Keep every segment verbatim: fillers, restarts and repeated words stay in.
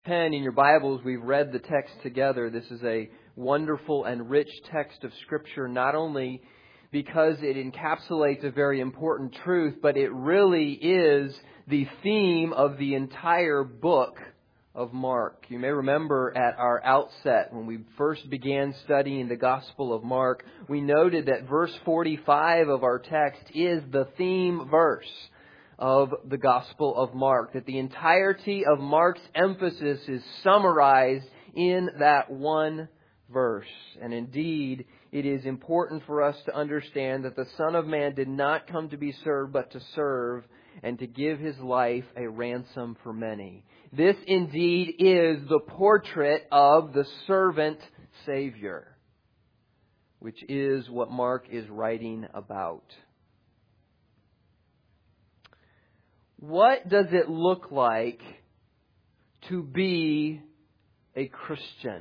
pen in your Bibles, we've read the text together. This is a wonderful and rich text of Scripture, not only because it encapsulates a very important truth, but it really is the theme of the entire book of Mark. You may remember at our outset, when we first began studying the Gospel of Mark, we noted that verse forty-five of our text is the theme verse of the Gospel of Mark, that the entirety of Mark's emphasis is summarized in that one verse. And indeed, it is important for us to understand that the Son of Man did not come to be served, but to serve and to give His life a ransom for many. This indeed is the portrait of the servant Savior, which is what Mark is writing about. What does it look like to be a Christian?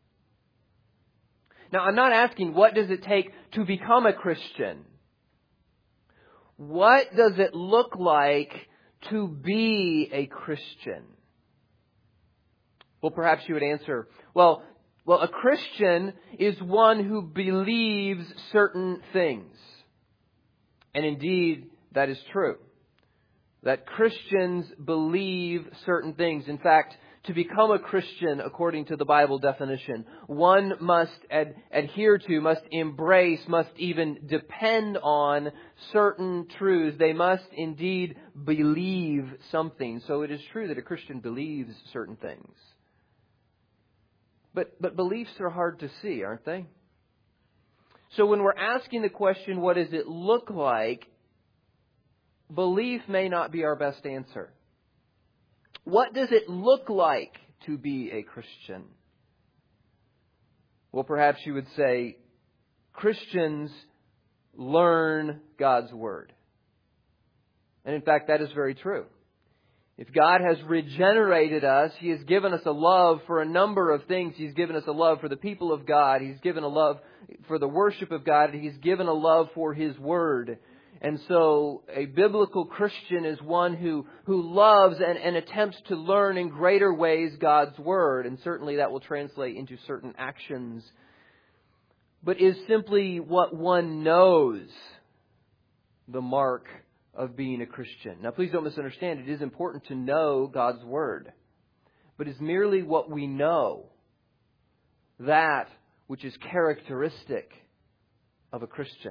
Now, I'm not asking what does it take to become a Christian. What does it look like to be a Christian? Well, perhaps you would answer, well, well, a Christian is one who believes certain things. And indeed, that is true. That Christians believe certain things. In fact, to become a Christian, according to the Bible definition, one must ad- adhere to, must embrace, must even depend on certain truths. They must indeed believe something. So it is true that a Christian believes certain things. But, but beliefs are hard to see, aren't they? So when we're asking the question, what does it look like? Belief may not be our best answer. What does it look like to be a Christian? Well, perhaps you would say, Christians learn God's Word. And in fact, that is very true. If God has regenerated us, He has given us a love for a number of things. He's given us a love for the people of God. He's given a love for the worship of God. He's given a love for His Word. And so a biblical Christian is one who, who loves and, and attempts to learn in greater ways God's Word. And certainly that will translate into certain actions. But is simply what one knows the mark of being a Christian? Now, please don't misunderstand. It is important to know God's Word. But is merely what we know that which is characteristic of a Christian?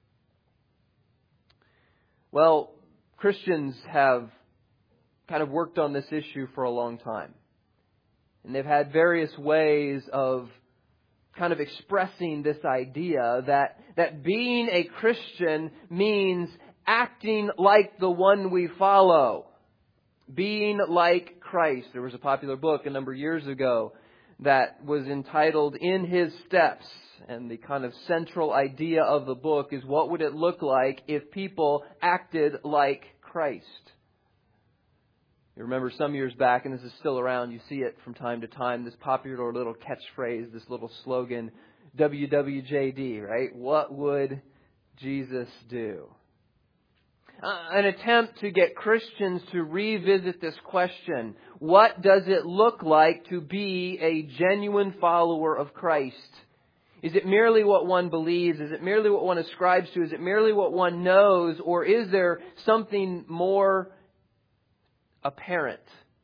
Well, Christians have kind of worked on this issue for a long time. And they've had various ways of kind of expressing this idea that, that being a Christian means acting like the one we follow. Being like Christ. There was a popular book a number of years ago that was entitled In His Steps. And the kind of central idea of the book is, what would it look like if people acted like Christ? You remember some years back, and this is still around, you see it from time to time, this popular little catchphrase, this little slogan, W W J D, right? What would Jesus do? Uh, an attempt to get Christians to revisit this question. What does it look like to be a genuine follower of Christ? Is it merely what one believes? Is it merely what one ascribes to? Is it merely what one knows? Or is there something more apparent?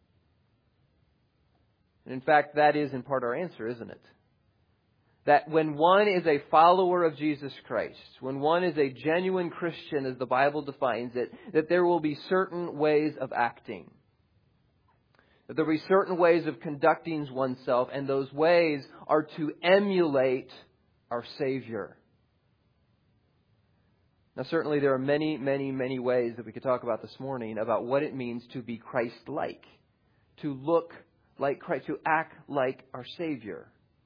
And in fact, that is in part our answer, isn't it? That when one is a follower of Jesus Christ, when one is a genuine Christian as the Bible defines it, that there will be certain ways of acting. That there will be certain ways of conducting oneself, and those ways are to emulate our Savior. Now, certainly there are many, many, many ways that we could talk about this morning about what it means to be Christ-like, to look like Christ, to act like our Savior.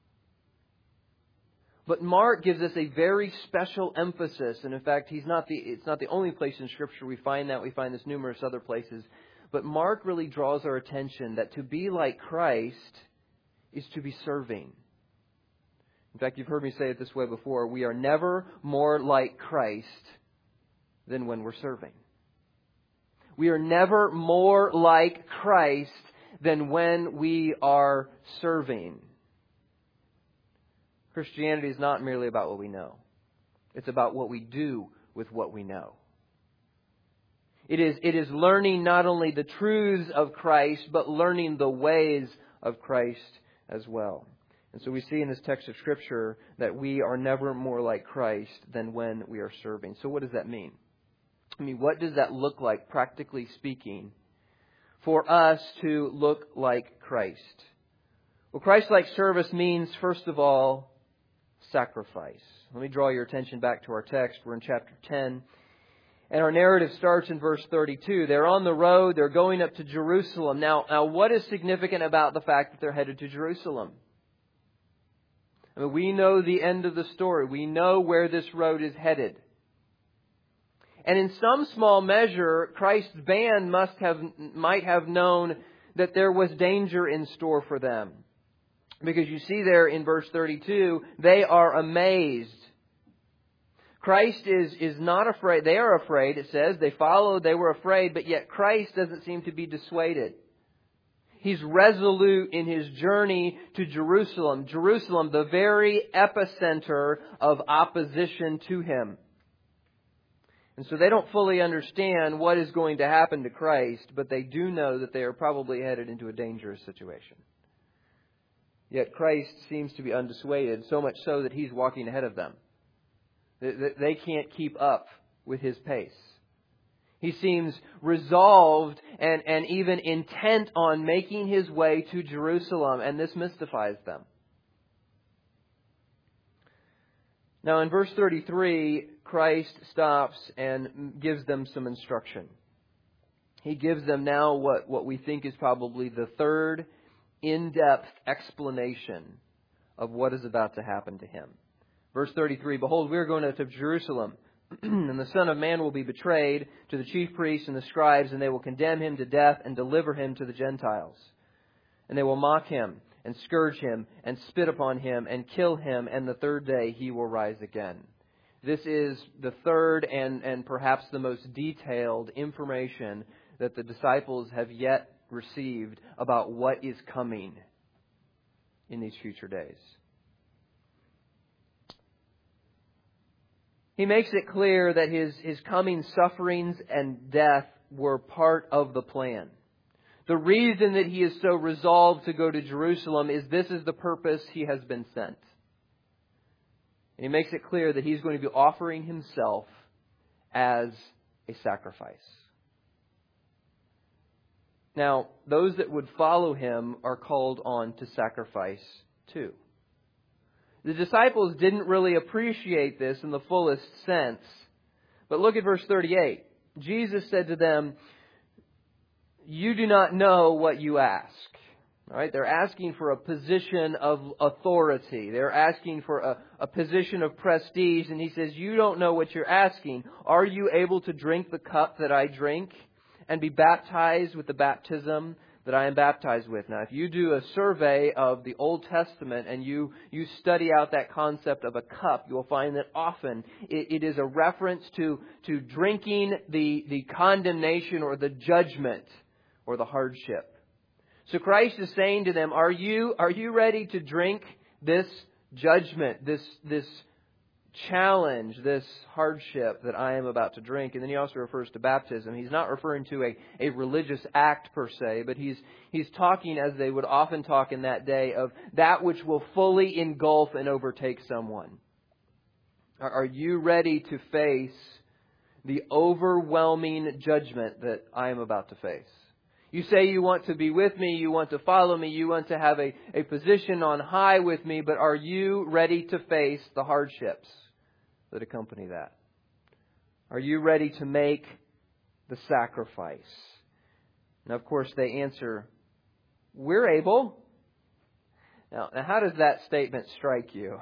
But Mark gives us a very special emphasis, and in fact, he's not the, it's not the only place in Scripture we find that. We find this numerous other places. But Mark really draws our attention that to be like Christ is to be serving. In fact, you've heard me say it this way before. We are never more like Christ than when we're serving. We are never more like Christ than when we are serving. Christianity is not merely about what we know. It's about what we do with what we know. It is, it is learning not only the truths of Christ, but learning the ways of Christ as well. And so we see in this text of Scripture that we are never more like Christ than when we are serving. So what does that mean? I mean, what does that look like, practically speaking, for us to look like Christ? Well, Christ-like service means, first of all, sacrifice. Let me draw your attention back to our text. We're in chapter ten. And our narrative starts in verse thirty-two. They're on the road. They're going up to Jerusalem. Now, now, what is significant about the fact that they're headed to Jerusalem? I mean, we know the end of the story. We know where this road is headed. And in some small measure, Christ's band must have, might have known that there was danger in store for them. Because you see there in verse thirty-two, they are amazed. Christ is, is not afraid. They are afraid, it says. They followed, they were afraid, but yet Christ doesn't seem to be dissuaded. He's resolute in His journey to Jerusalem. Jerusalem, the very epicenter of opposition to Him. And so they don't fully understand what is going to happen to Christ, but they do know that they are probably headed into a dangerous situation. Yet Christ seems to be undissuaded, so much so that He's walking ahead of them. They can't keep up with His pace. He seems resolved and, and even intent on making His way to Jerusalem, and this mystifies them. Now in verse thirty-three, Christ stops and gives them some instruction. He gives them now what, what we think is probably the third in-depth explanation of what is about to happen to Him. Verse thirty-three, Behold, we are going up to Jerusalem, and the Son of Man will be betrayed to the chief priests and the scribes, and they will condemn Him to death and deliver Him to the Gentiles. And they will mock Him and scourge Him and spit upon Him and kill Him, and the third day He will rise again. This is the third and, and perhaps the most detailed information that the disciples have yet received about what is coming in these future days. He makes it clear that his, his coming sufferings and death were part of the plan. The reason that He is so resolved to go to Jerusalem is this is the purpose He has been sent. And He makes it clear that He's going to be offering Himself as a sacrifice. Now, those that would follow Him are called on to sacrifice too. The disciples didn't really appreciate this in the fullest sense. But look at verse thirty-eight. Jesus said to them, You do not know what you ask. All right? They're asking for a position of authority. They're asking for a, a position of prestige. And He says, you don't know what you're asking. Are you able to drink the cup that I drink and be baptized with the baptism that I am baptized with? Now, if you do a survey of the Old Testament and you, you study out that concept of a cup, you will find that often it, it is a reference to, to drinking the, the condemnation or the judgment or the hardship. So Christ is saying to them, are you, are you ready to drink this judgment, this, this challenge, this hardship that I am about to drink? And then He also refers to baptism. He's not referring to a, a religious act per se, but he's, he's talking, as they would often talk in that day, of that which will fully engulf and overtake someone. Are, are you ready to face the overwhelming judgment that I am about to face? You say you want to be with me, you want to follow me, you want to have a, a position on high with me, but are you ready to face the hardships that accompany that? Are you ready to make the sacrifice? Now, of course, they answer, we're able. Now, now how does that statement strike you?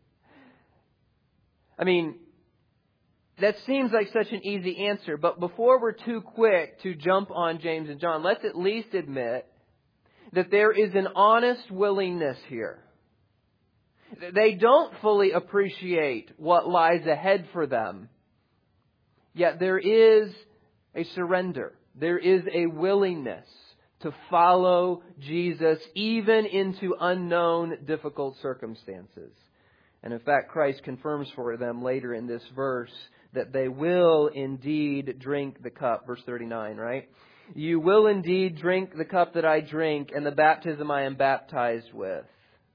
I mean, that seems like such an easy answer, but before we're too quick to jump on James and John, let's at least admit that there is an honest willingness here. They don't fully appreciate what lies ahead for them, yet there is a surrender. There is a willingness to follow Jesus even into unknown, difficult circumstances. And in fact, Christ confirms for them later in this verse that they will indeed drink the cup. Verse thirty-nine, right? You will indeed drink the cup that I drink and the baptism I am baptized with.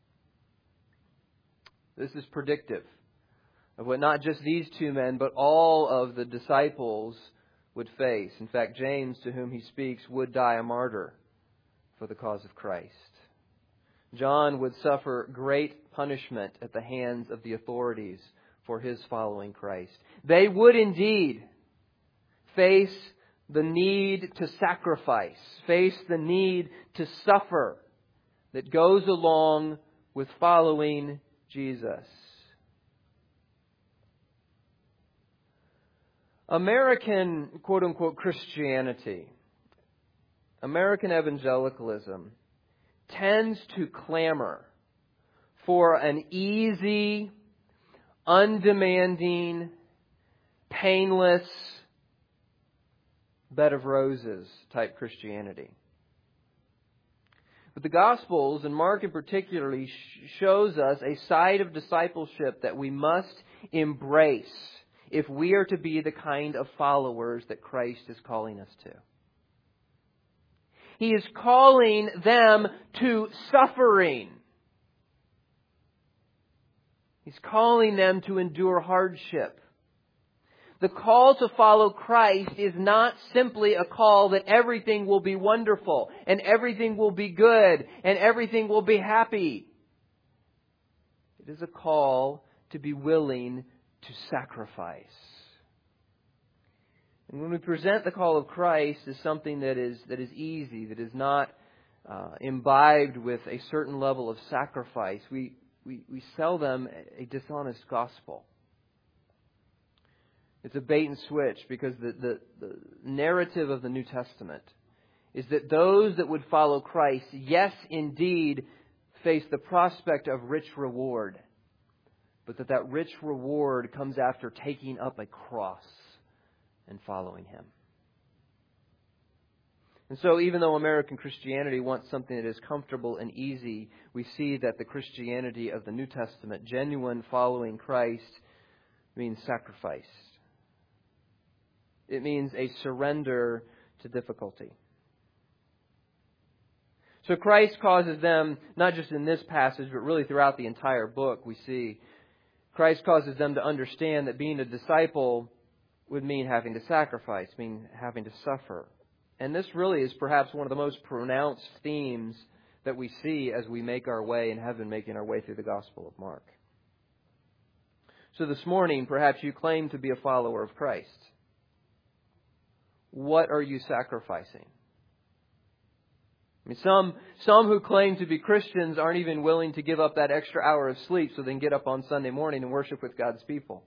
This is predictive of what not just these two men, but all of the disciples would face. In fact, James, to whom he speaks, would die a martyr for the cause of Christ. John would suffer great punishment at the hands of the authorities for his following Christ. They would indeed face the need to sacrifice, face the need to suffer that goes along with following Jesus. American, quote-unquote, Christianity, American evangelicalism, tends to clamor for an easy, undemanding, painless, bed of roses type Christianity. But the Gospels, and Mark in particular, shows us a side of discipleship that we must embrace if we are to be the kind of followers that Christ is calling us to. He is calling them to suffering. He's calling them to endure hardship. The call to follow Christ is not simply a call that everything will be wonderful and everything will be good and everything will be happy. It is a call to be willing to sacrifice. And when we present the call of Christ as something that is that is easy, that is not uh, imbibed with a certain level of sacrifice, we, we, we sell them a dishonest gospel. It's a bait and switch, because the, the, the narrative of the New Testament is that those that would follow Christ, yes, indeed, face the prospect of rich reward, but that that rich reward comes after taking up a cross and following Him. And so even though American Christianity wants something that is comfortable and easy, we see that the Christianity of the New Testament, genuine following Christ, means sacrifice. It means a surrender to difficulty. So Christ causes them, not just in this passage, but really throughout the entire book, we see Christ causes them to understand that being a disciple would mean having to sacrifice, mean having to suffer. And this really is perhaps one of the most pronounced themes that we see as we make our way in heaven, making our way through the Gospel of Mark. So this morning, perhaps you claim to be a follower of Christ. What are you sacrificing? I mean, some, some who claim to be Christians aren't even willing to give up that extra hour of sleep so they can get up on Sunday morning and worship with God's people.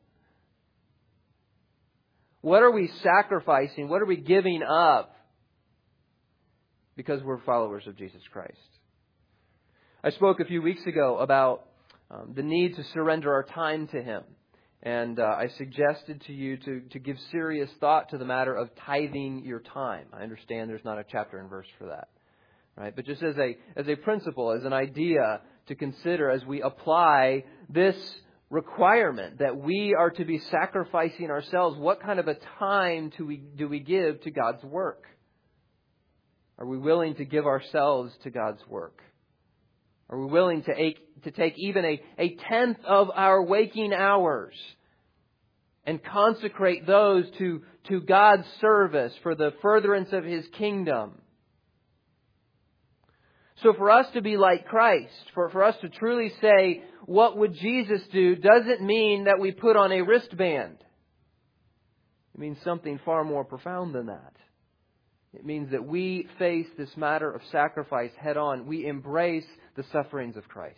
What are we sacrificing? What are we giving up because we're followers of Jesus Christ? I spoke a few weeks ago about um, the need to surrender our time to Him. And uh, I suggested to you to, to give serious thought to the matter of tithing your time. I understand there's not a chapter and verse for that. Right? But just as a as a principle, as an idea to consider as we apply this requirement that we are to be sacrificing ourselves, what kind of a time do we do we give to God's work? Are we willing to give ourselves to God's work? Are we willing to take, to take even a, a tenth of our waking hours and consecrate those to, to God's service for the furtherance of His kingdom? So for us to be like Christ, for, for us to truly say, what would Jesus do, doesn't mean that we put on a wristband. It means something far more profound than that. It means that we face this matter of sacrifice head on. We embrace the sufferings of Christ.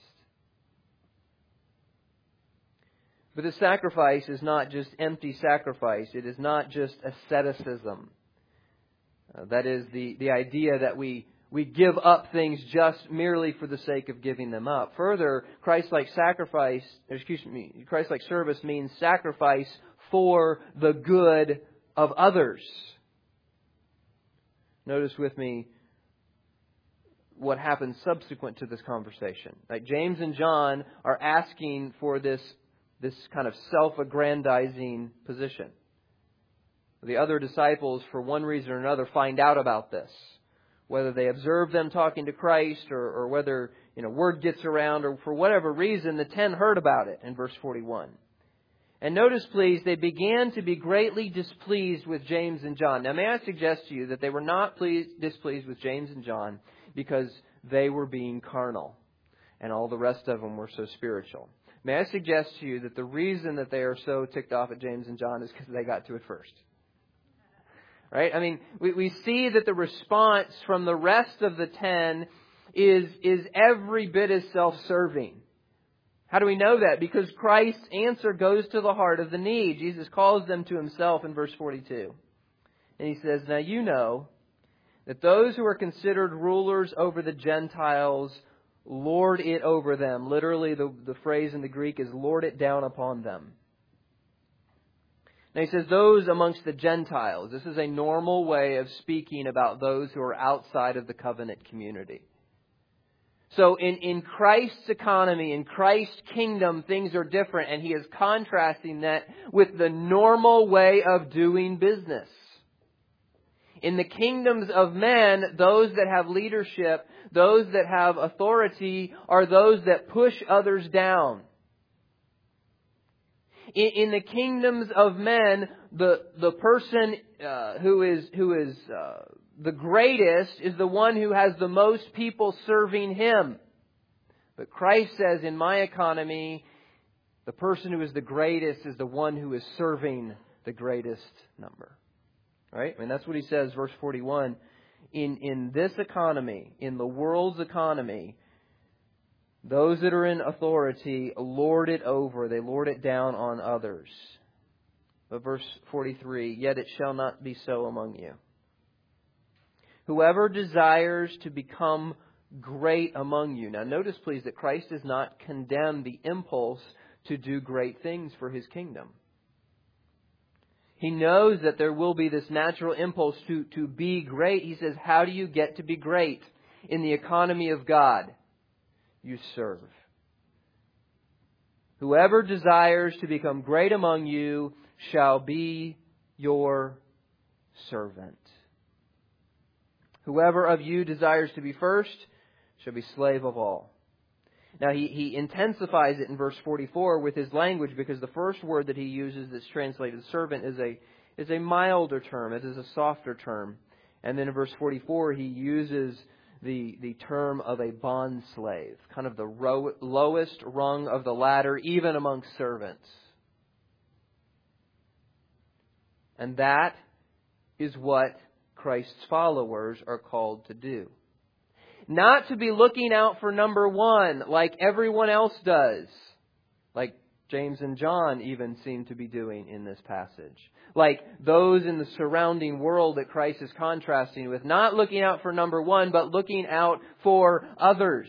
But this sacrifice is not just empty sacrifice. It is not just asceticism. Uh, that is the, the idea that we, we give up things just merely for the sake of giving them up. Further, Christ-like sacrifice, excuse me, Christ-like service means sacrifice for the good of others. Notice with me what happens subsequent to this conversation. Like James and John are asking for this, this kind of self-aggrandizing position. The other disciples, for one reason or another, find out about this. Whether they observe them talking to Christ or, or whether, you know, word gets around or for whatever reason, the ten heard about it in verse forty-one. And notice, please, they began to be greatly displeased with James and John. Now, may I suggest to you that they were not pleased, displeased with James and John because they were being carnal and all the rest of them were so spiritual. May I suggest to you that the reason that they are so ticked off at James and John is because they got to it first. Right? I mean, we, we see that the response from the rest of the ten is, is every bit as self-serving. How do we know that? Because Christ's answer goes to the heart of the need. Jesus calls them to Himself in verse forty-two. And He says, "Now you know that those who are considered rulers over the Gentiles lord it over them." Literally, the, the phrase in the Greek is lord it down upon them. Now He says those amongst the Gentiles. This is a normal way of speaking about those who are outside of the covenant community. So in, in Christ's economy, in Christ's kingdom, things are different. And He is contrasting that with the normal way of doing business. In the kingdoms of men, those that have leadership, those that have authority, are those that push others down. In, in the kingdoms of men, the, the person uh, who is, who is uh, the greatest is the one who has the most people serving him. But Christ says, in my economy, the person who is the greatest is the one who is serving the greatest number. Right? I mean, that's what He says, verse forty-one. In, in this economy, in the world's economy, those that are in authority lord it over. They lord it down on others. But verse forty-three, "Yet it shall not be so among you. Whoever desires to become great among you." Now notice, please, that Christ does not condemn the impulse to do great things for His kingdom. He knows that there will be this natural impulse to, to be great. He says, how do you get to be great in the economy of God? You serve. Whoever desires to become great among you shall be your servant. Whoever of you desires to be first shall be slave of all. Now, he, he intensifies it in verse forty-four with his language, because the first word that he uses that's translated servant is a, is a milder term. It is a softer term. And then in verse forty-four, he uses the, the term of a bond slave, kind of the ro- lowest rung of the ladder, even amongst servants. And that is what Christ's followers are called to do. Not to be looking out for number one like everyone else does. Like James and John even seem to be doing in this passage. Like those in the surrounding world that Christ is contrasting with. Not looking out for number one, but looking out for others.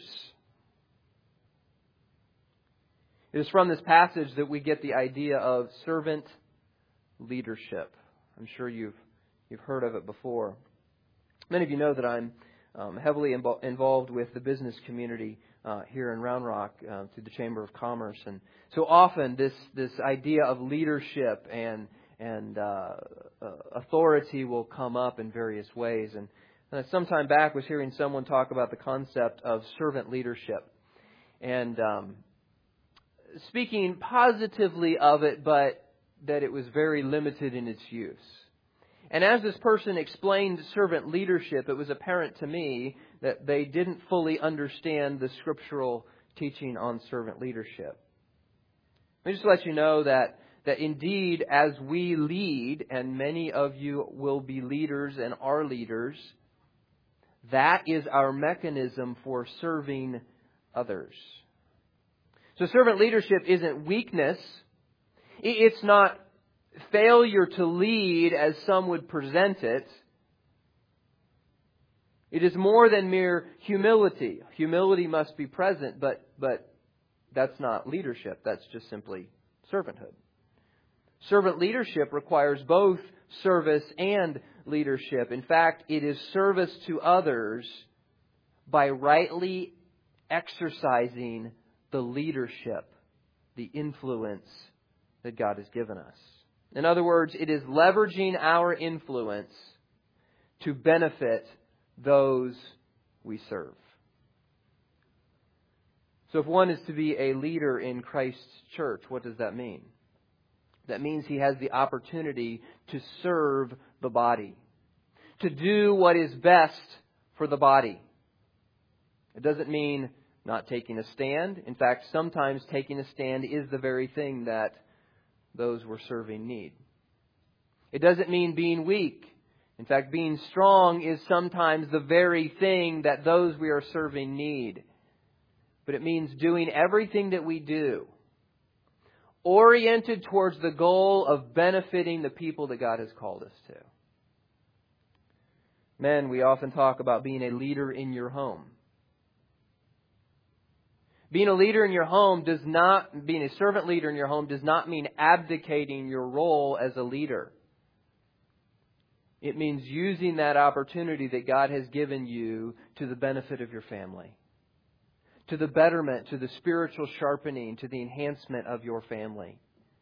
It is from this passage that we get the idea of servant leadership. I'm sure you've you've heard of it before. Many of you know that I'm um, heavily imbo- involved with the business community uh, here in Round Rock uh, through the Chamber of Commerce, and so often this this idea of leadership and and uh, uh, authority will come up in various ways. And, and some time back was hearing someone talk about the concept of servant leadership, and um, speaking positively of it, but that it was very limited in its use. And as this person explained servant leadership, it was apparent to me that they didn't fully understand the scriptural teaching on servant leadership. Let me just let you know that, that indeed, as we lead, and many of you will be leaders and are leaders, that is our mechanism for serving others. So servant leadership isn't weakness. It's not failure to lead as some would present it. It is more than mere humility. Humility must be present, but, but that's not leadership. That's just simply servanthood. Servant leadership requires both service and leadership. In fact, it is service to others by rightly exercising the leadership, the influence that God has given us. In other words, it is leveraging our influence to benefit those we serve. So if one is to be a leader in Christ's church, what does that mean? That means he has the opportunity to serve the body, to do what is best for the body. It doesn't mean not taking a stand. In fact, sometimes taking a stand is the very thing that those we're serving need. It doesn't mean being weak. In fact, being strong is sometimes the very thing that those we are serving need. But it means doing everything that we do oriented towards the goal of benefiting the people that God has called us to. Men, we often talk about being a leader in your home. Being a leader in your home does not, being a servant leader in your home does not mean abdicating your role as a leader. It means using that opportunity that God has given you to the benefit of your family, to the betterment, to the spiritual sharpening, to the enhancement of your family.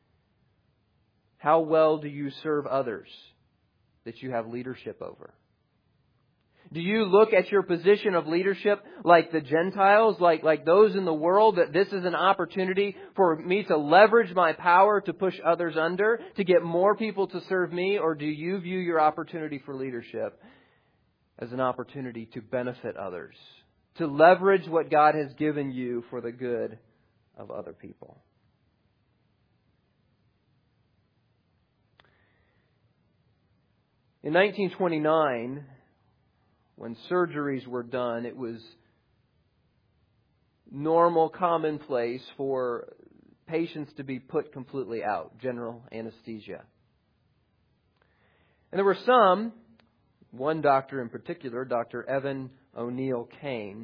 How well do you serve others that you have leadership over? Do you look at your position of leadership like the Gentiles, like, like those in the world, that this is an opportunity for me to leverage my power to push others under, to get more people to serve me? Or do you view your opportunity for leadership as an opportunity to benefit others, to leverage what God has given you for the good of other people? In nineteen twenty-nine, when surgeries were done, it was normal, commonplace for patients to be put completely out, general anesthesia. And there were some, one doctor in particular, Doctor Evan O'Neill Kane,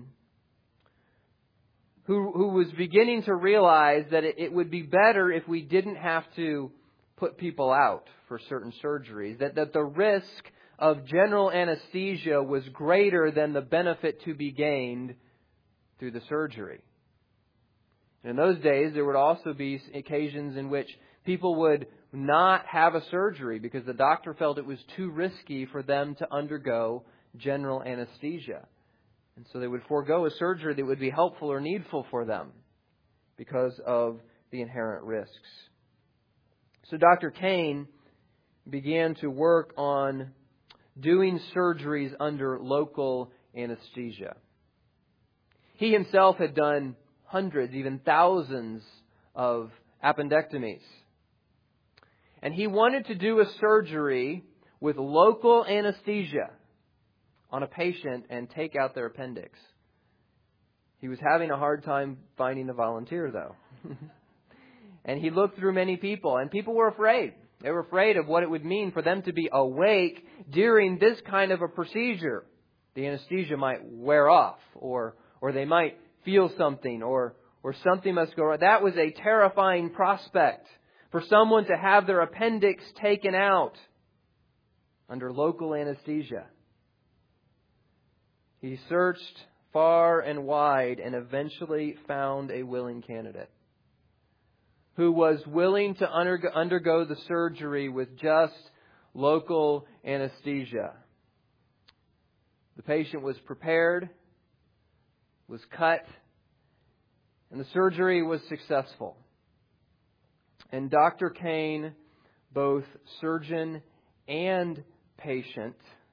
who, who was beginning to realize that it, it would be better if we didn't have to put people out for certain surgeries, that, that the risk of general anesthesia was greater than the benefit to be gained through the surgery. And in those days, there would also be occasions in which people would not have a surgery because the doctor felt it was too risky for them to undergo general anesthesia. And so they would forego a surgery that would be helpful or needful for them because of the inherent risks. So Doctor Kane began to work on doing surgeries under local anesthesia. He himself had done hundreds, even thousands of appendectomies. And he wanted to do a surgery with local anesthesia on a patient and take out their appendix. He was having a hard time finding a volunteer, though. And he looked through many people, and people were afraid. They were afraid of what it would mean for them to be awake during this kind of a procedure. The anesthesia might wear off, or or they might feel something, or or something must go wrong. That was a terrifying prospect for someone to have their appendix taken out under local anesthesia. He searched far and wide and eventually found a willing candidate who was willing to undergo, undergo the surgery with just local anesthesia. The patient was prepared, was cut, and the surgery was successful. And Doctor Kane, both surgeon and patient,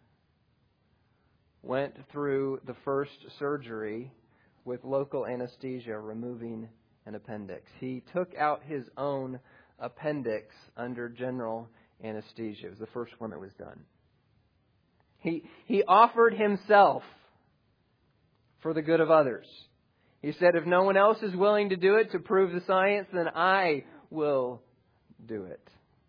went through the first surgery with local anesthesia, removing an appendix. He took out his own appendix under general anesthesia. It was the first one that was done. He, he offered himself for the good of others. He said, if no one else is willing to do it to prove the science, then I will do it.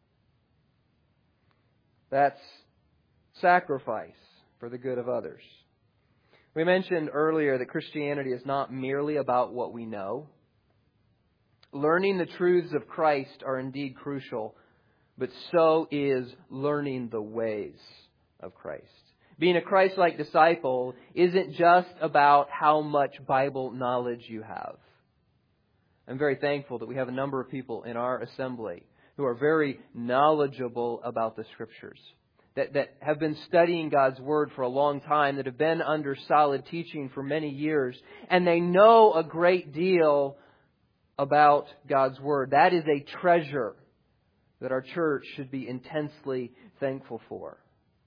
That's sacrifice for the good of others. We mentioned earlier that Christianity is not merely about what we know. Learning the truths of Christ are indeed crucial, but so is learning the ways of Christ. Being a Christ-like disciple isn't just about how much Bible knowledge you have. I'm very thankful that we have a number of people in our assembly who are very knowledgeable about the Scriptures, that, that have been studying God's Word for a long time, that have been under solid teaching for many years, and they know a great deal about God's Word. That is a treasure that our church should be intensely thankful for.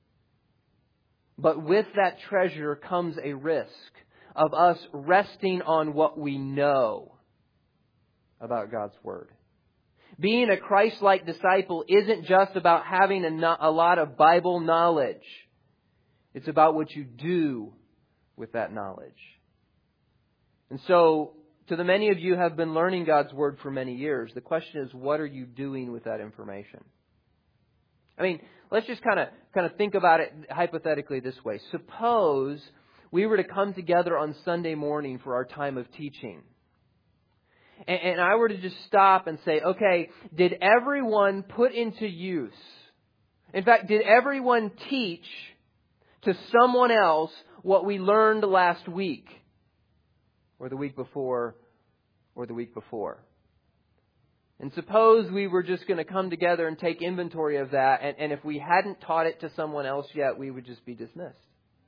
But with that treasure comes a risk of us resting on what we know about God's Word. Being a Christ-like disciple isn't just about having a, no- a lot of Bible knowledge. It's about what you do with that knowledge. And so, to the many of you who have been learning God's Word for many years, the question is, what are you doing with that information? I mean, let's just kind of kind of think about it hypothetically this way. Suppose we were to come together on Sunday morning for our time of teaching. And, and I were to just stop and say, okay, did everyone put into use, in fact, did everyone teach to someone else what we learned last week? Or the week before, or the week before? And suppose we were just going to come together and take inventory of that, and, and if we hadn't taught it to someone else yet, we would just be dismissed.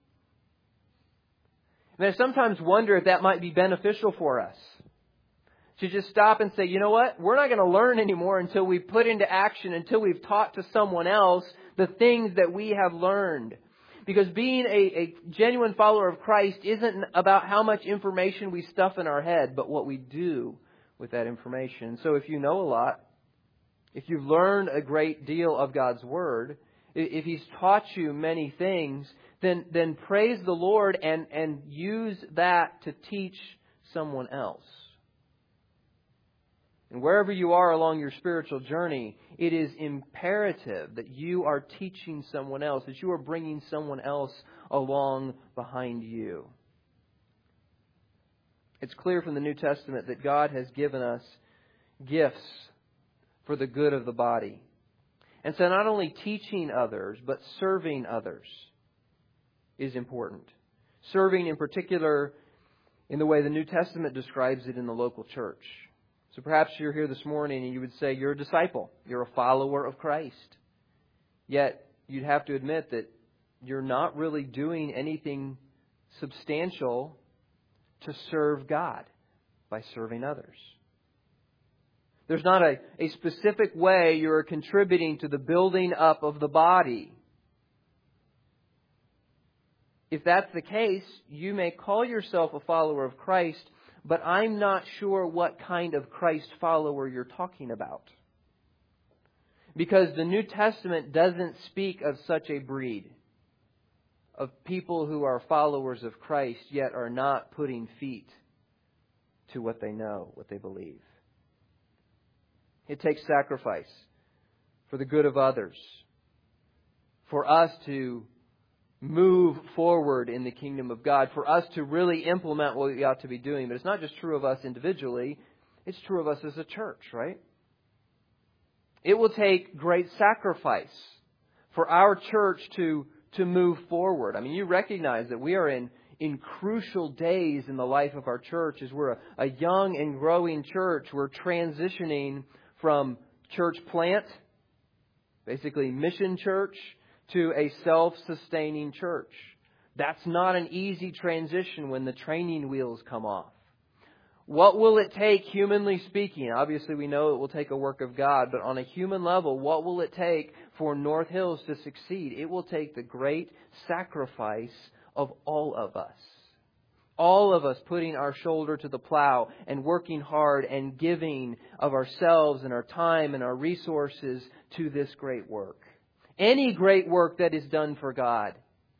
And I sometimes wonder if that might be beneficial for us. To just stop and say, you know what? We're not going to learn anymore until we put into action, until we've taught to someone else the things that we have learned. Because being a, a genuine follower of Christ isn't about how much information we stuff in our head, but what we do with that information. So if you know a lot, if you've learned a great deal of God's Word, if He's taught you many things, then, then praise the Lord and, and use that to teach someone else. And wherever you are along your spiritual journey, it is imperative that you are teaching someone else, that you are bringing someone else along behind you. It's clear from the New Testament that God has given us gifts for the good of the body. And so not only teaching others, but serving others is important. Serving in particular in the way the New Testament describes it in the local church. So perhaps you're here this morning and you would say you're a disciple. You're a follower of Christ. Yet you'd have to admit that you're not really doing anything substantial to serve God by serving others. There's not a, a specific way you're contributing to the building up of the body. If that's the case, you may call yourself a follower of Christ, but I'm not sure what kind of Christ follower you're talking about. Because the New Testament doesn't speak of such a breed of people who are followers of Christ, yet are not putting feet to what they know, what they believe. It takes sacrifice for the good of others, for us to move forward in the kingdom of God, for us to really implement what we ought to be doing. But it's not just true of us individually, it's true of us as a church, right? It will take great sacrifice for our church to, to move forward. I mean, you recognize that we are in, in crucial days in the life of our church as we're a, a young and growing church. We're transitioning from church plant, basically mission church, to a self-sustaining church. That's not an easy transition when the training wheels come off. What will it take, humanly speaking? Obviously, we know it will take a work of God, but on a human level, what will it take for North Hills to succeed? It will take the great sacrifice of all of us. All of us putting our shoulder to the plow and working hard and giving of ourselves and our time and our resources to this great work. Any great work that is done for God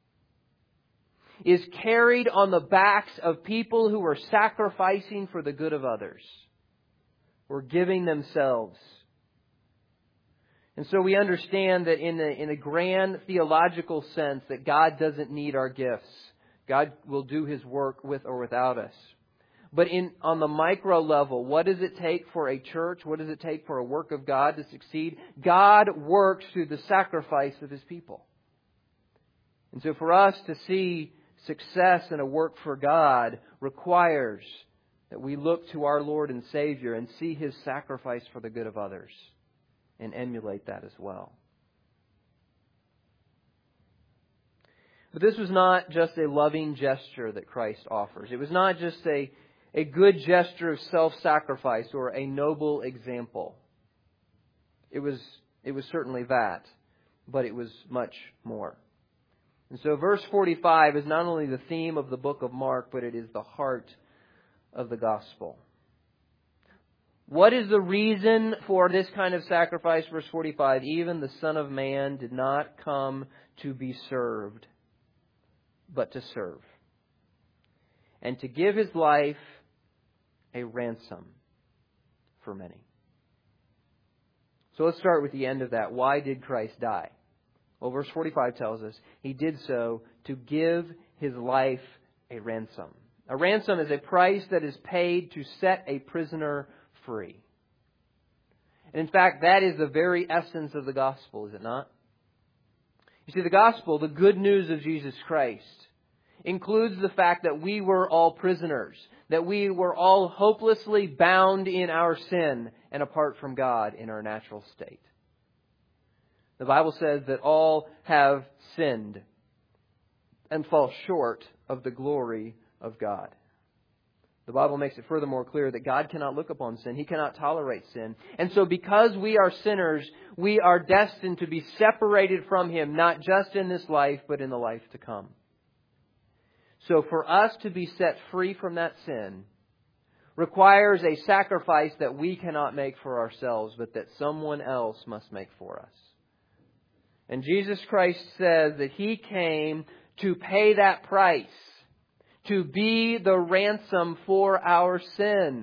is carried on the backs of people who are sacrificing for the good of others, or giving themselves. And so we understand that in a, in a grand theological sense that God doesn't need our gifts. God will do His work with or without us. But in on the micro level, what does it take for a church? What does it take for a work of God to succeed? God works through the sacrifice of His people. And so for us to see success in a work for God requires that we look to our Lord and Savior and see His sacrifice for the good of others and emulate that as well. But this was not just a loving gesture that Christ offers. It was not just a, a good gesture of self-sacrifice or a noble example. It was, it was certainly that, but it was much more. And so verse forty-five is not only the theme of the book of Mark, but it is the heart of the gospel. What is the reason for this kind of sacrifice? Verse forty-five, even the Son of Man did not come to be served, but to serve, and to give His life a ransom for many. So let's start with the end of that. Why did Christ die? Well, verse forty-five tells us He did so to give His life a ransom. A ransom is a price that is paid to set a prisoner free. And in fact, that is the very essence of the gospel, is it not? You see, the gospel, the good news of Jesus Christ, includes the fact that we were all prisoners, that we were all hopelessly bound in our sin and apart from God in our natural state. The Bible says that all have sinned and fall short of the glory of God. The Bible makes it furthermore clear that God cannot look upon sin. He cannot tolerate sin. And so because we are sinners, we are destined to be separated from Him, not just in this life, but in the life to come. So for us to be set free from that sin requires a sacrifice that we cannot make for ourselves, but that someone else must make for us. And Jesus Christ says that He came to pay that price, to be the ransom for our sin.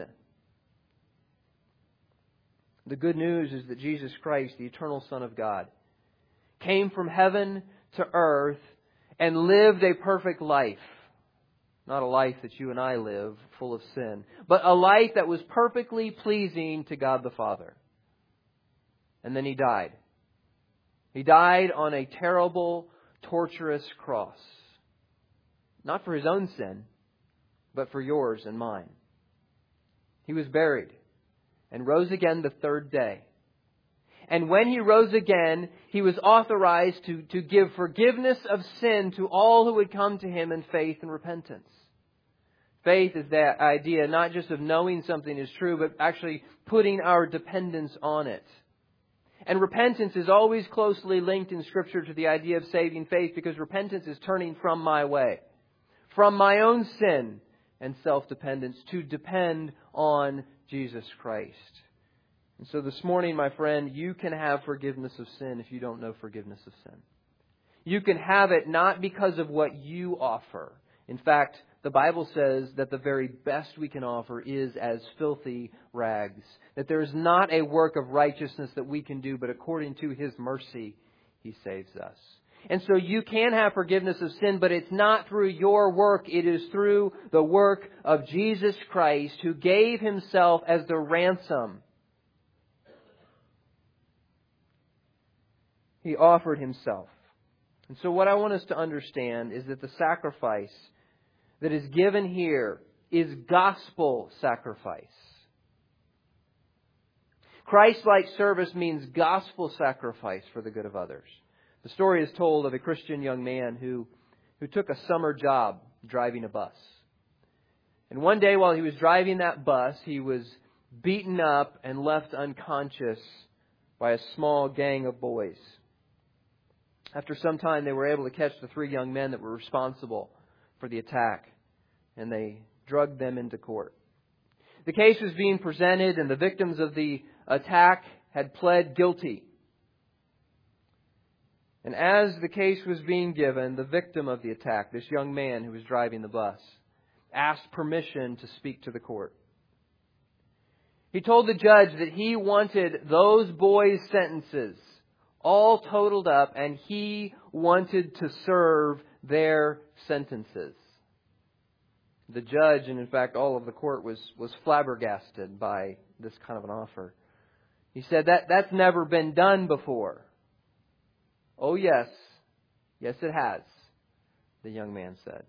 The good news is that Jesus Christ, the eternal Son of God, came from heaven to earth and lived a perfect life. Not a life that you and I live, full of sin, but a life that was perfectly pleasing to God the Father. And then He died. He died on a terrible, torturous cross. Not for His own sin, but for yours and mine. He was buried and rose again the third day. And when He rose again, He was authorized to, to give forgiveness of sin to all who would come to Him in faith and repentance. Faith is that idea not just of knowing something is true, but actually putting our dependence on it. And repentance is always closely linked in Scripture to the idea of saving faith, because repentance is turning from my way, from my own sin and self-dependence, to depend on Jesus Christ. And so this morning, my friend, you can have forgiveness of sin if you don't know forgiveness of sin. You can have it not because of what you offer. In fact, the Bible says that the very best we can offer is as filthy rags. That there is not a work of righteousness that we can do, but according to His mercy, He saves us. And so you can have forgiveness of sin, but it's not through your work. It is through the work of Jesus Christ, who gave Himself as the ransom. He offered Himself. And so what I want us to understand is that the sacrifice that is given here is gospel sacrifice. Christ-like service means gospel sacrifice for the good of others. The story is told of a Christian young man who, who took a summer job driving a bus. And one day while he was driving that bus, he was beaten up and left unconscious by a small gang of boys. After some time, they were able to catch the three young men that were responsible for the attack, and they drugged them into court. The case was being presented, and the victims of the attack had pled guilty. And as the case was being given, the victim of the attack, this young man who was driving the bus, asked permission to speak to the court. He told the judge that he wanted those boys' sentences all totaled up, and he wanted to serve their sentences. The judge, and in fact all of the court, was, was flabbergasted by this kind of an offer. He said, that that's never been done before. Oh yes, yes it has. the young man said.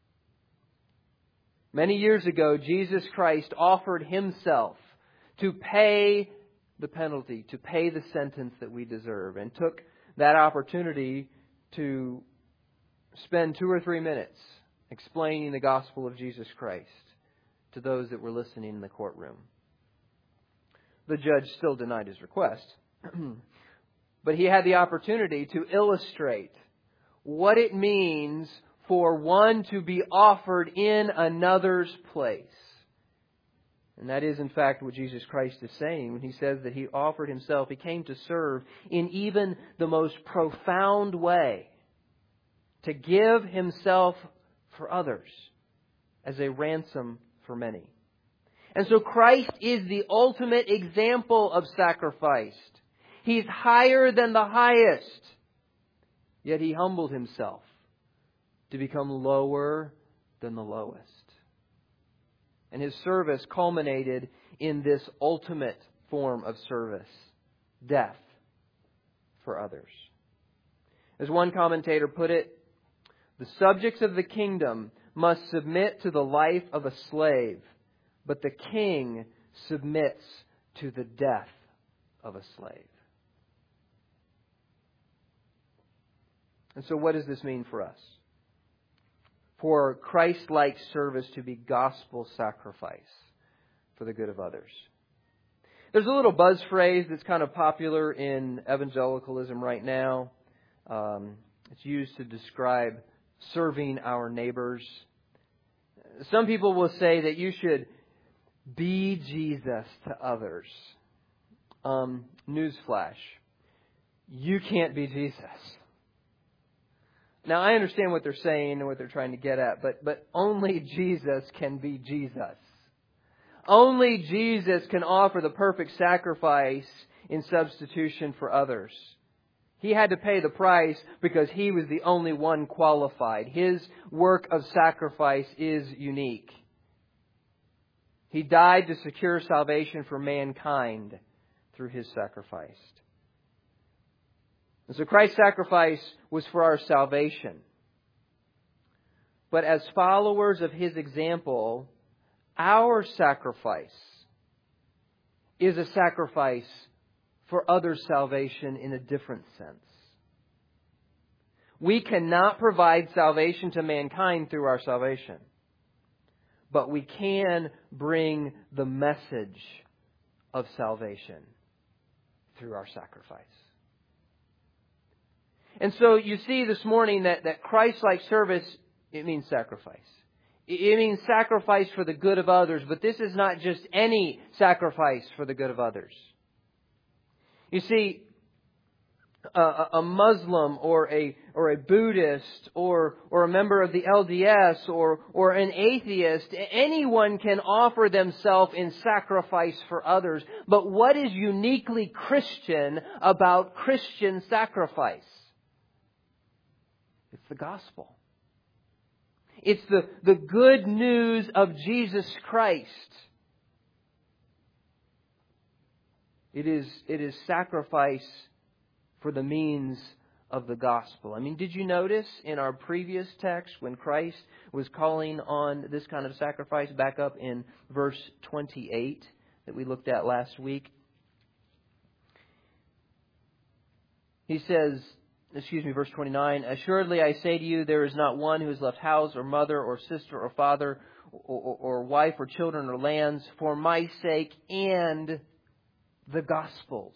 Many years ago, Jesus Christ offered Himself to pay the penalty, to pay the sentence that we deserve, and took that opportunity to spend two or three minutes explaining the gospel of Jesus Christ to those that were listening in the courtroom. The judge still denied his request, but he had the opportunity to illustrate what it means for one to be offered in another's place. And that is, in fact, what Jesus Christ is saying when He says that He offered Himself. He came to serve in even the most profound way, to give Himself for others as a ransom for many. And so Christ is the ultimate example of sacrifice. He's higher than the highest, yet He humbled Himself to become lower than the lowest. And His service culminated in this ultimate form of service, death for others. As one commentator put it, the subjects of the kingdom must submit to the life of a slave, but the king submits to the death of a slave. And so what does this mean for us? For Christ-like service to be gospel sacrifice for the good of others. There's a little buzz phrase that's kind of popular in evangelicalism right now. Um, it's used to describe serving our neighbors. Some people will say that you should be Jesus to others. Um, newsflash. You can't be Jesus. Now, I understand what they're saying and what they're trying to get at, but, but only Jesus can be Jesus. Only Jesus can offer the perfect sacrifice in substitution for others. He had to pay the price because He was the only one qualified. His work of sacrifice is unique. He died to secure salvation for mankind through His sacrifice. And so Christ's sacrifice was for our salvation. But as followers of His example, our sacrifice is a sacrifice for others' salvation in a different sense. We cannot provide salvation to mankind through our salvation, but we can bring the message of salvation through our sacrifice. And so you see this morning that, that Christ-like service, it means sacrifice. It means sacrifice for the good of others, but this is not just any sacrifice for the good of others. You see, a, a Muslim or a or a Buddhist or or a member of the L D S or or an atheist, anyone can offer themselves in sacrifice for others. But what is uniquely Christian about Christian sacrifice? It's the gospel. It's the, the good news of Jesus Christ. It is, it is sacrifice for the means of the gospel. I mean, did you notice in our previous text when Christ was calling on this kind of sacrifice, back up in verse twenty-eight that we looked at last week? He says, excuse me, verse twenty-nine, "Assuredly I say to you, there is not one who has left house or mother or sister or father or, or, or wife or children or lands for my sake and the gospel's."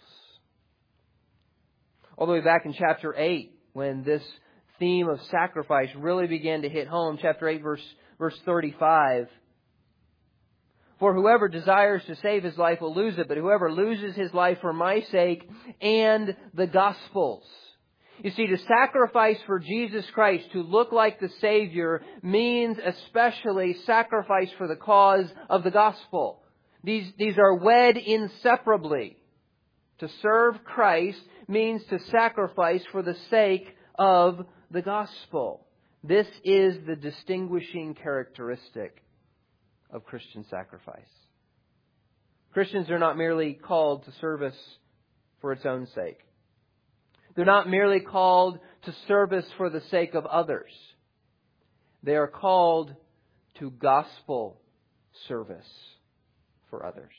All the way back in chapter eight, when this theme of sacrifice really began to hit home, chapter eight, verse, verse thirty-five. "For whoever desires to save his life will lose it, but whoever loses his life for my sake and the gospel's." You see, to sacrifice for Jesus Christ, to look like the Savior, means especially sacrifice for the cause of the gospel. These, these are wed inseparably. To serve Christ means to sacrifice for the sake of the gospel. This is the distinguishing characteristic of Christian sacrifice. Christians are not merely called to service for its own sake. They're not merely called to service for the sake of others. They are called to gospel service for others.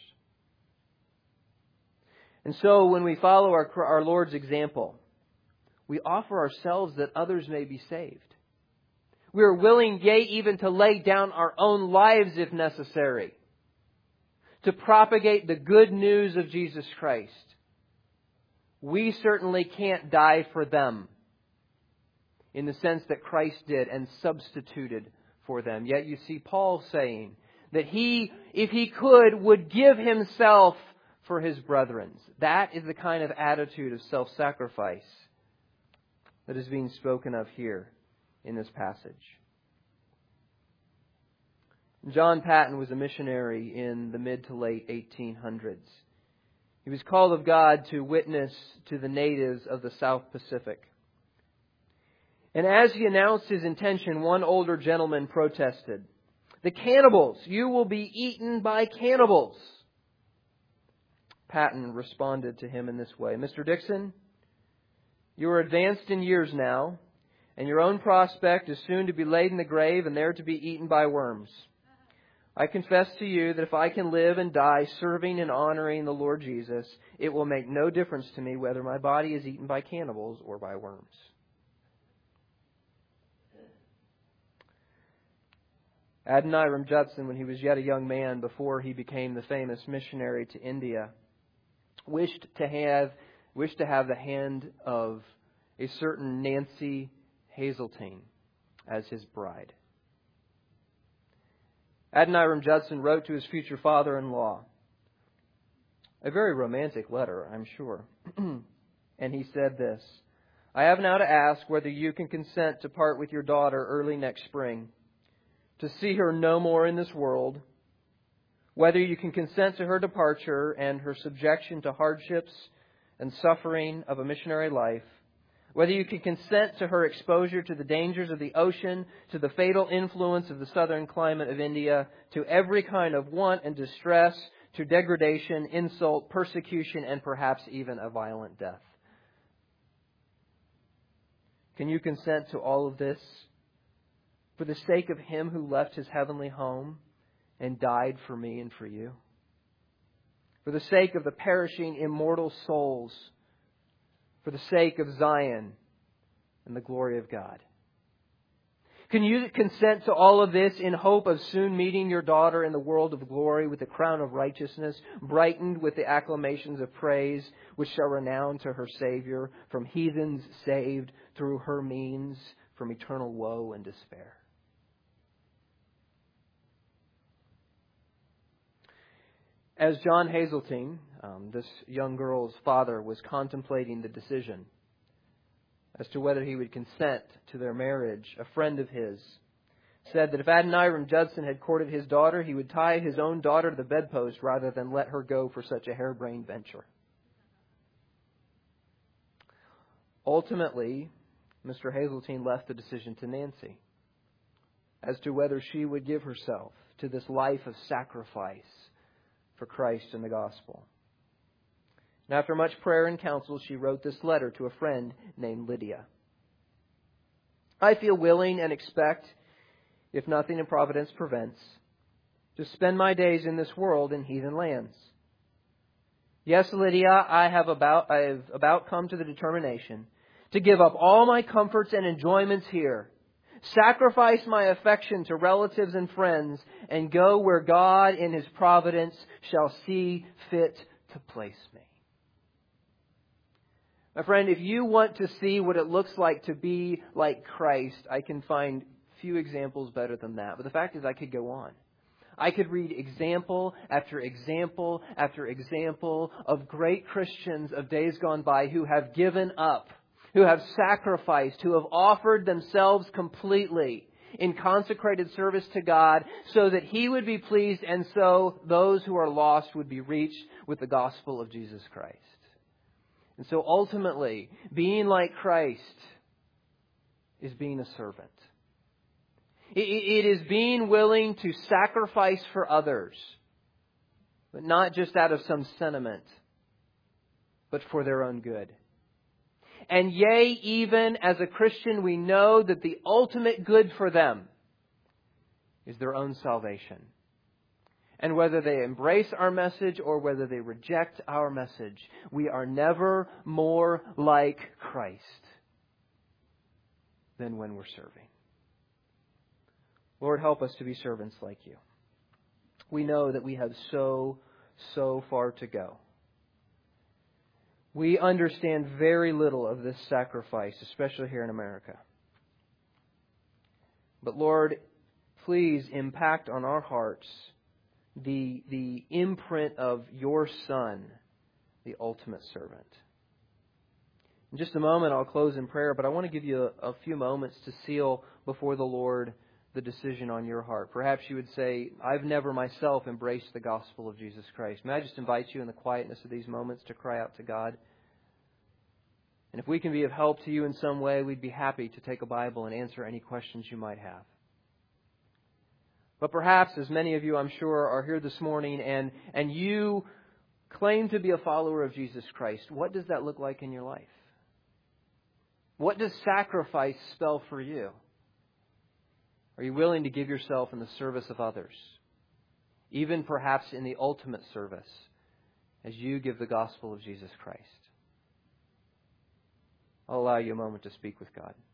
And so when we follow our, our Lord's example, we offer ourselves that others may be saved. We are willing, yea, even to lay down our own lives if necessary, to propagate the good news of Jesus Christ. We certainly can't die for them in the sense that Christ did and substituted for them. Yet you see Paul saying that he, if he could, would give himself for his brethren. That is the kind of attitude of self-sacrifice that is being spoken of here in this passage. John Paton was a missionary in the mid to late eighteen hundreds. He was called of God to witness to the natives of the South Pacific. And as he announced his intention, one older gentleman protested, "The cannibals! You will be eaten by cannibals!" Paton responded to him in this way, "Mister Dixon, you are advanced in years now, and your own prospect is soon to be laid in the grave and there to be eaten by worms. I confess to you that if I can live and die serving and honoring the Lord Jesus, it will make no difference to me whether my body is eaten by cannibals or by worms." Adoniram Judson, when he was yet a young man before he became the famous missionary to India, wished to have wished to have the hand of a certain Nancy Hazeltine as his bride. Adoniram Judson wrote to his future father-in-law a very romantic letter, I'm sure. And he said this, "I have now to ask whether you can consent to part with your daughter early next spring, to see her no more in this world, whether you can consent to her departure and her subjection to hardships and suffering of a missionary life, whether you can consent to her exposure to the dangers of the ocean, to the fatal influence of the southern climate of India, to every kind of want and distress, to degradation, insult, persecution, and perhaps even a violent death. Can you consent to all of this for the sake of Him who left His heavenly home and died for me and for you? For the sake of the perishing immortal souls, for the sake of Zion and the glory of God. Can you consent to all of this in hope of soon meeting your daughter in the world of glory with the crown of righteousness, brightened with the acclamations of praise, which shall renown to her Savior, from heathens saved through her means, from eternal woe and despair?" As John Hazeltine, um, this young girl's father, was contemplating the decision as to whether he would consent to their marriage, a friend of his said that if Adoniram Judson had courted his daughter, he would tie his own daughter to the bedpost rather than let her go for such a harebrained venture. Ultimately, Mister Hazeltine left the decision to Nancy as to whether she would give herself to this life of sacrifice for Christ and the gospel. And after much prayer and counsel, she wrote this letter to a friend named Lydia. "I feel willing and expect, if nothing in providence prevents, to spend my days in this world in heathen lands. Yes, Lydia, I have about I have about come to the determination to give up all my comforts and enjoyments here, sacrifice my affection to relatives and friends, and go where God in His providence shall see fit to place me." My friend, if you want to see what it looks like to be like Christ, I can find few examples better than that. But the fact is, I could go on. I could read example after example after example of great Christians of days gone by who have given up, who have sacrificed, who have offered themselves completely in consecrated service to God so that He would be pleased and so those who are lost would be reached with the gospel of Jesus Christ. And so ultimately, being like Christ is being a servant. It is being willing to sacrifice for others, but not just out of some sentiment, but for their own good. And yea, even as a Christian, we know that the ultimate good for them, is their own salvation. And whether they embrace our message or whether they reject our message, we are never more like Christ than when we're serving. Lord, help us to be servants like you. We know that we have so, so far to go. We understand very little of this sacrifice, especially here in America. But Lord, please impact on our hearts the, the imprint of your Son, the ultimate servant. In just a moment, I'll close in prayer, but I want to give you a, a few moments to seal before the Lord the decision on your heart. Perhaps you would say, I've never myself embraced the gospel of Jesus Christ. May I just invite you in the quietness of these moments to cry out to God? And if we can be of help to you in some way, we'd be happy to take a Bible and answer any questions you might have. But perhaps, as many of you I'm sure are here this morning, and, and you claim to be a follower of Jesus Christ, what does that look like in your life? What does sacrifice spell for you? Are you willing to give yourself in the service of others? Even perhaps in the ultimate service, as you give the gospel of Jesus Christ. I'll allow you a moment to speak with God.